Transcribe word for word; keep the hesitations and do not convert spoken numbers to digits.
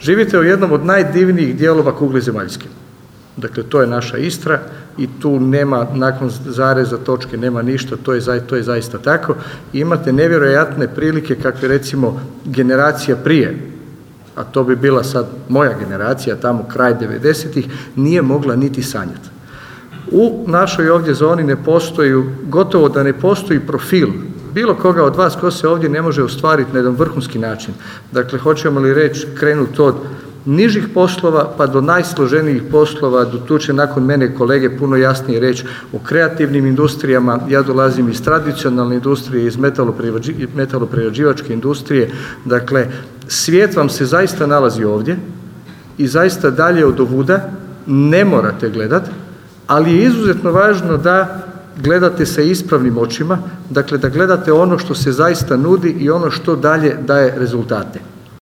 živite u jednom od najdivnijih dijelova kugle zemaljske. Dakle, to je naša Istra i tu nema, nakon zareza, točke, nema ništa, to je, to je zaista tako. I imate nevjerojatne prilike kakve recimo generacija prije, a to bi bila sad moja generacija, tamo kraj devedesetih, nije mogla niti sanjati. U našoj ovdje zoni ne postoji, gotovo da ne postoji profil bilo koga od vas ko se ovdje ne može ostvariti na jedan vrhunski način. Dakle, hoćemo li reći krenuti od nižih poslova pa do najsloženijih poslova, do tu će nakon mene kolege puno jasnije reći o kreativnim industrijama. Ja dolazim iz tradicionalne industrije, iz metaloprerađivačke industrije. Dakle, svijet vam se zaista nalazi ovdje i zaista dalje od ovuda ne morate gledati, ali je izuzetno važno da gledate sa ispravnim očima, dakle da gledate ono što se zaista nudi i ono što dalje daje rezultate.